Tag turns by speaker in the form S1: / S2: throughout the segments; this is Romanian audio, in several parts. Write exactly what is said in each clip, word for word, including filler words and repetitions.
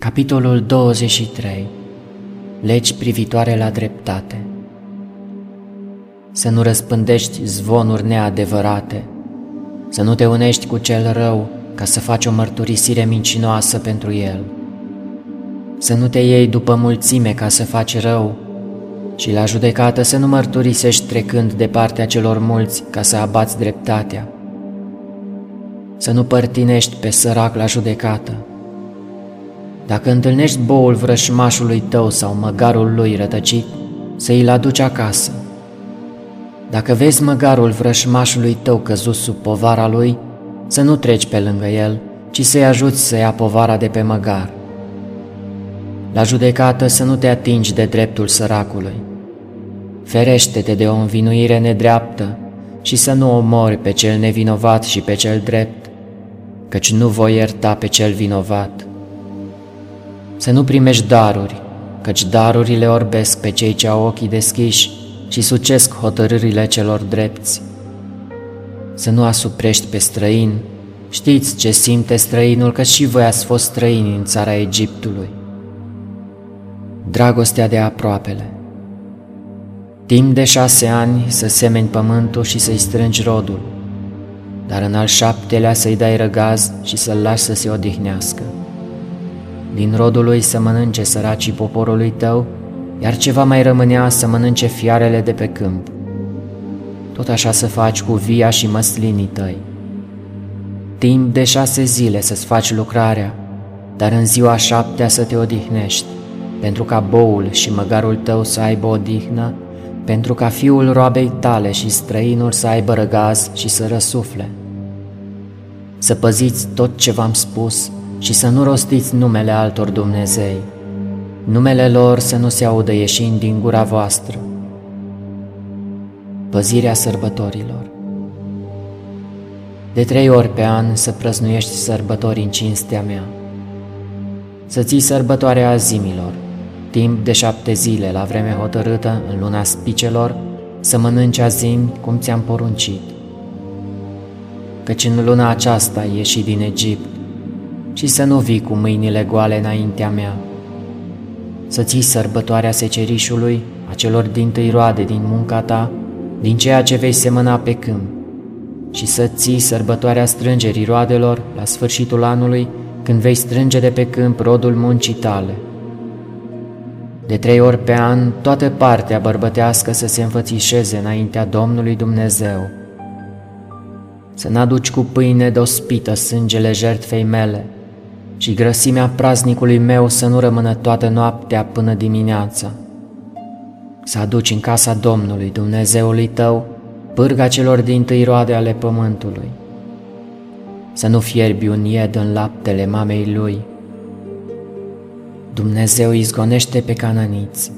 S1: Capitolul douăzeci și trei. Legi privitoare la dreptate. Să nu răspândești zvonuri neadevărate, să nu te unești cu cel rău ca să faci o mărturisire mincinoasă pentru el, să nu te iei după mulțime ca să faci rău și la judecată să nu mărturisești trecând de partea celor mulți ca să abați dreptatea, să nu părtinești pe sărac la judecată. Dacă întâlnești boul vrășmașului tău sau măgarul lui rătăcit, să îl aduci acasă. Dacă vezi măgarul vrășmașului tău căzut sub povara lui, să nu treci pe lângă el, ci să-i ajuți să ia povara de pe măgar. La judecată să nu te atingi de dreptul săracului. Ferește-te de o învinuire nedreaptă și să nu omori pe cel nevinovat și pe cel drept, căci nu voi ierta pe cel vinovat. Să nu primești daruri, căci darurile orbesc pe cei ce au ochii deschiși și sucesc hotărârile celor drepți. Să nu asuprești pe străin, știți ce simte străinul, că și voi ați fost străini în țara Egiptului. Dragostea de aproapele. Timp de șase ani să semeni pământul și să-i strângi rodul, dar în al șaptelea să-i dai răgaz și să-l lași să se odihnească. Din rodul lui să mănânce săracii poporului tău, iar ce va mai rămânea să mănânce fiarele de pe câmp. Tot așa să faci cu via și măslinii tăi. Timp de șase zile să-ți faci lucrarea, dar în ziua șaptea să te odihnești, pentru ca boul și măgarul tău să aibă odihnă, pentru ca fiul roabei tale și străinul să aibă răgaz și să răsufle. Să păziți tot ce v-am spus și să nu rostiți numele altor dumnezei, numele lor să nu se audă ieșind din gura voastră. Păzirea sărbătorilor. De trei ori pe an să prăznuiești sărbători în cinstea mea. Să ții sărbătoarea azimilor, timp de șapte zile la vreme hotărâtă în luna spicelor, să mănânci azimi cum ți-am poruncit. Căci în luna aceasta ai ieșit din Egipt, și să nu vii cu mâinile goale înaintea mea. Să ții sărbătoarea secerișului, a celor dintâi roade din munca ta, din ceea ce vei semăna pe câmp, și să ții sărbătoarea strângerii roadelor la sfârșitul anului, când vei strânge de pe câmp rodul muncii tale. De trei ori pe an, toată partea bărbătească să se înfățișeze înaintea Domnului Dumnezeu. Să n-aduci cu pâine dospită sângele jertfei mele, și grăsimea praznicului meu să nu rămână toată noaptea până dimineața. Să aduci în casa Domnului Dumnezeului tău pârga celor dintâi roade ale pământului. Să nu fierbi un ied în laptele mamei lui. Dumnezeu izgonește pe cananiți.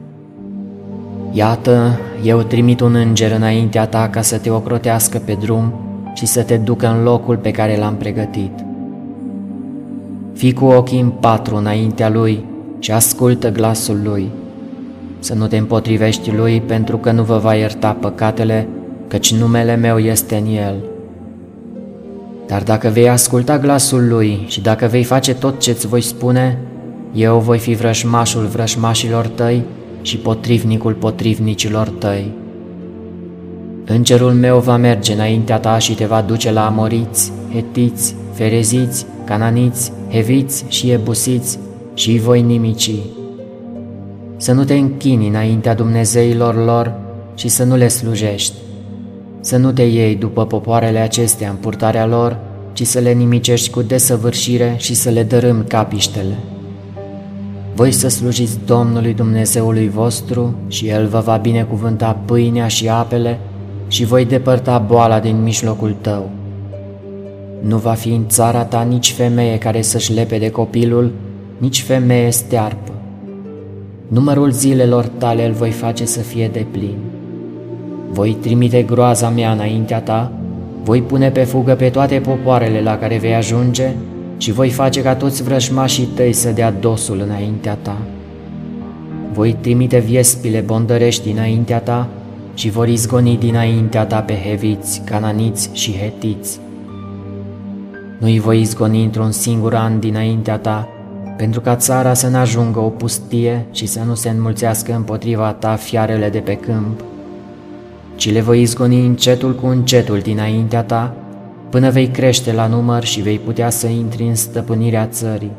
S1: Iată, eu trimit un înger înaintea ta ca să te ocrotească pe drum și să te ducă în locul pe care l-am pregătit. Fii cu ochii în patru înaintea lui și ascultă glasul lui. Să nu te împotrivești lui, pentru că nu vă va ierta păcatele, căci numele meu este în el. Dar dacă vei asculta glasul lui și dacă vei face tot ce-ți voi spune, eu voi fi vrășmașul vrășmașilor tăi și potrivnicul potrivnicilor tăi. Îngerul meu va merge înaintea ta și te va duce la amoriți, hetiți, fereziți, cananiți, heviți și ebusiți și îi voi nimici. Să nu te închini înaintea dumnezeilor lor și să nu le slujești. Să nu te iei după popoarele acestea în purtarea lor, ci să le nimicești cu desăvârșire și să le dărâmi capiștele. Voi să slujiți Domnului Dumnezeului vostru și El vă va binecuvânta pâinea și apele și voi depărta boala din mijlocul tău. Nu va fi în țara ta nici femeie care să-și lepede copilul, nici femeie stearpă. Numărul zilelor tale îl voi face să fie deplin. Voi trimite groaza mea înaintea ta, voi pune pe fugă pe toate popoarele la care vei ajunge și voi face ca toți vrăjmașii tăi să dea dosul înaintea ta. Voi trimite viespile bondărești înaintea ta și vor izgoni dinaintea ta pe heviți, cananiți și hetiți. Nu-i voi izgoni într-un singur an dinaintea ta, pentru ca țara să n-ajungă o pustie și să nu se înmulțească împotriva ta fiarele de pe câmp, ci le voi izgoni încetul cu încetul dinaintea ta, până vei crește la număr și vei putea să intri în stăpânirea țării.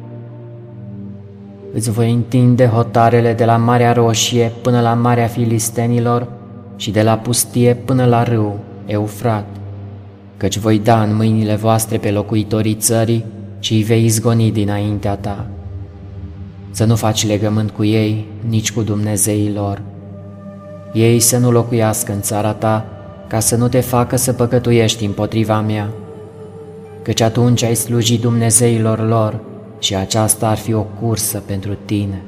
S1: Îți voi întinde hotarele de la Marea Roșie până la Marea Filistenilor și de la pustie până la râu, Eufrat, căci voi da în mâinile voastre pe locuitorii țării și îi vei izgoni dinaintea ta. Să nu faci legământ cu ei, nici cu dumnezeii lor. Ei să nu locuiască în țara ta, ca să nu te facă să păcătuiești împotriva mea, căci atunci ai slujit dumnezeilor lor și aceasta ar fi o cursă pentru tine.